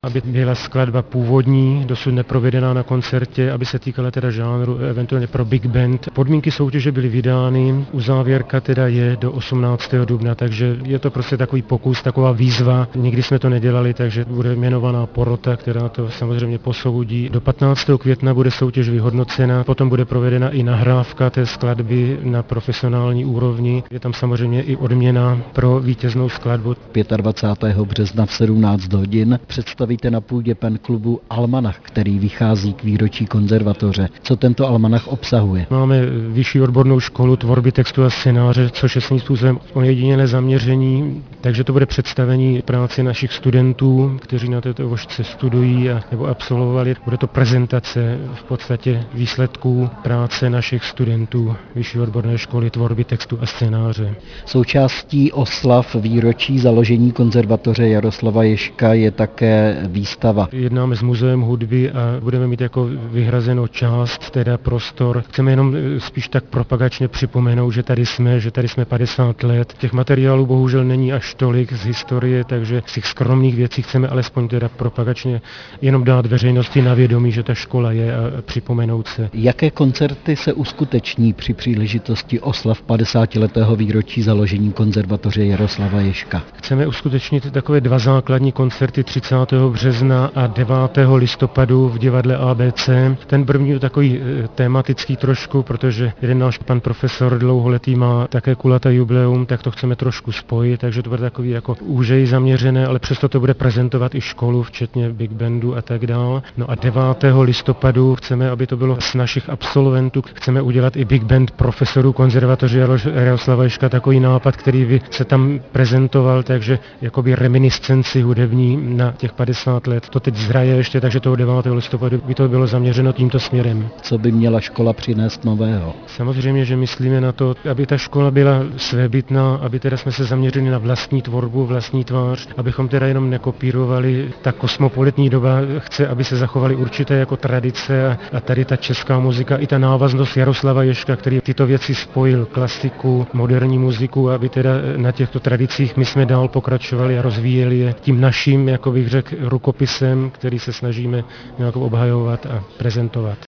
Aby byla skladba původní, dosud neprovedená na koncertě, aby se týkala teda žánru, eventuálně pro big band. Podmínky soutěže byly vydány, uzávěrka teda je do 18. dubna, takže je to prostě takový pokus, taková výzva. Nikdy jsme to nedělali, takže bude jmenovaná porota, která to samozřejmě posoudí. Do 15. května bude soutěž vyhodnocena, potom bude provedena i nahrávka té skladby na profesionální úrovni. Je tam samozřejmě i odměna pro vítěznou skladbu. 25. března v 17 hodin představíte na půdě pen klubu Almanach, který vychází k výročí konzervatoře. Co tento Almanach obsahuje? Máme vyšší odbornou školu tvorby textu a scénáře, což je svým způsobem ojedinělé zaměření, takže to bude představení práce našich studentů, kteří na této vošce studují nebo absolvovali. Bude to prezentace v podstatě výsledků práce našich studentů vyšší odborné školy tvorby textu a scénáře. Součástí oslav výročí založení konzervatoře Jaroslava Ježka je také výstava. Jednáme s Muzeem hudby a budeme mít jako vyhrazenou část, teda prostor. Chceme jenom spíš tak propagačně připomenout, že tady jsme 50 let. Těch materiálů bohužel není až tolik z historie, takže z těch skromných věcí chceme alespoň teda propagačně jenom dát veřejnosti na vědomí, že ta škola je a připomenout se. Jaké koncerty se uskuteční při příležitosti oslav 50letého výročí založení konzervatoře Jaroslava Ježka? Chceme uskutečnit takové dva základní koncerty 30. března a 9. listopadu v divadle ABC. Ten první je takový tematický trošku, protože jeden náš pan profesor dlouholetý má také kulaté jubileum, tak to chceme trošku spojit, takže to bude takový jako úžej zaměřené, ale přesto to bude prezentovat i školu, včetně big bandu a tak dále. No a 9. listopadu chceme, aby to bylo z našich absolventů, chceme udělat i big band profesorů konzervatoře Jaroslava Ježka, takový nápad, který by se tam prezentoval, takže jakoby reminiscenci hudební na těch 50 let. To teď zraje ještě, takže toho 9. listopadu by to bylo zaměřeno tímto směrem. Co by měla škola přinést nového? Samozřejmě, že myslíme na to, aby ta škola byla svébytná, aby teda jsme se zaměřili na vlastní tvorbu, vlastní tvář, abychom teda jenom nekopírovali. Ta kosmopolitní doba chce, aby se zachovaly určité jako tradice a tady ta česká muzika, i ta návaznost Jaroslava Ježka, který tyto věci spojil, klasiku, moderní muziku, aby teda na těchto tradicích my jsme dál pokračovali a rozvíjeli je tím naším, jako bych řekl, rukopisem, který se snažíme nějak obhajovat a prezentovat.